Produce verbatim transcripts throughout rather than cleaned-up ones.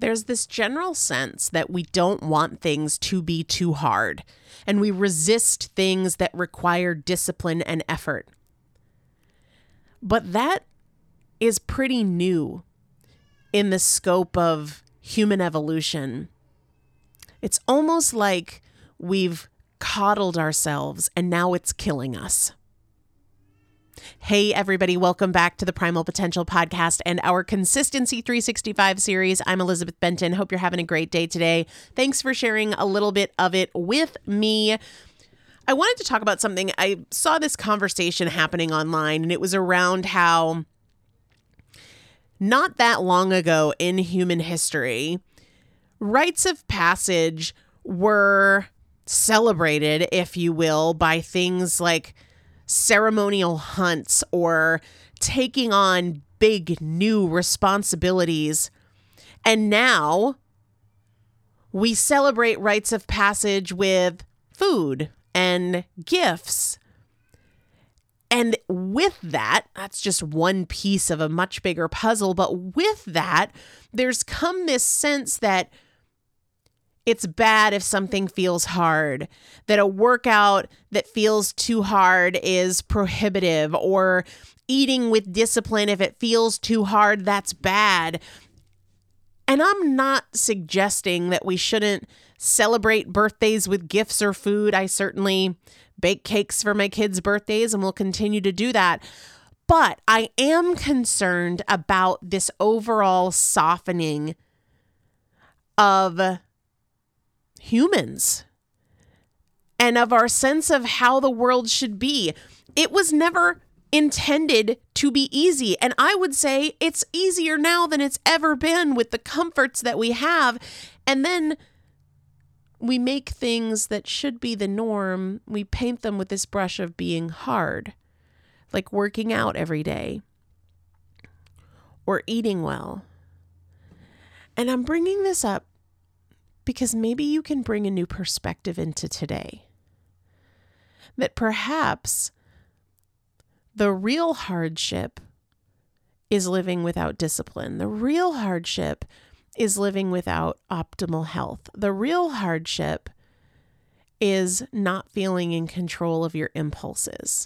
There's this general sense that we don't want things to be too hard, and we resist things that require discipline and effort. But that is pretty new in the scope of human evolution. It's almost like we've coddled ourselves and now it's killing us. Hey, everybody, welcome back to the Primal Potential Podcast and our Consistency three sixty-five series. I'm Elizabeth Benton. Hope you're having a great day today. Thanks for sharing a little bit of it with me. I wanted to talk about something. I saw this conversation happening online, and it was around how not that long ago in human history, rites of passage were celebrated, if you will, by things like ceremonial hunts or taking on big new responsibilities. And now we celebrate rites of passage with food and gifts. And with that, that's just one piece of a much bigger puzzle. But with that, there's come this sense that it's bad if something feels hard, that a workout that feels too hard is prohibitive, or eating with discipline, if it feels too hard, that's bad. And I'm not suggesting that we shouldn't celebrate birthdays with gifts or food. I certainly bake cakes for my kids' birthdays and will continue to do that. But I am concerned about this overall softening of humans and of our sense of how the world should be. It was never intended to be easy. And I would say it's easier now than it's ever been with the comforts that we have. And then we make things that should be the norm, we paint them with this brush of being hard, like working out every day or eating well. And I'm bringing this up because maybe you can bring a new perspective into today. That perhaps the real hardship is living without discipline. The real hardship is living without optimal health. The real hardship is not feeling in control of your impulses.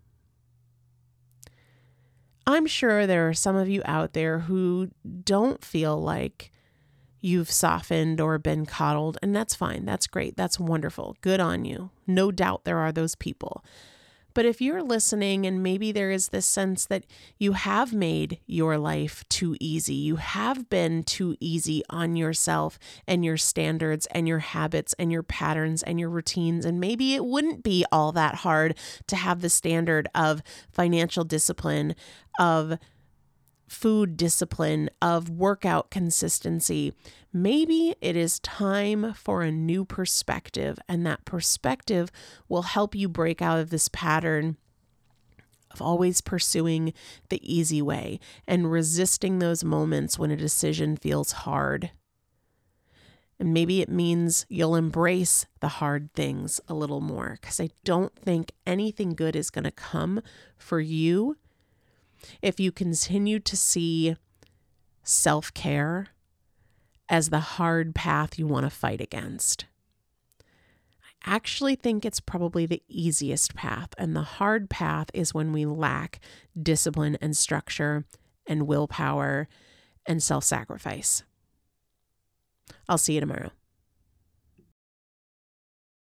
I'm sure there are some of you out there who don't feel like you've softened or been coddled, and that's fine. That's great. That's wonderful. Good on you. No doubt there are those people. But if you're listening and maybe there is this sense that you have made your life too easy, you have been too easy on yourself and your standards and your habits and your patterns and your routines, and maybe it wouldn't be all that hard to have the standard of financial discipline, of food discipline, of workout consistency. Maybe it is time for a new perspective, and that perspective will help you break out of this pattern of always pursuing the easy way and resisting those moments when a decision feels hard. And maybe it means you'll embrace the hard things a little more, because I don't think anything good is going to come for you if you continue to see self-care as the hard path you want to fight against. I actually think it's probably the easiest path, and the hard path is when we lack discipline and structure and willpower and self-sacrifice. I'll see you tomorrow.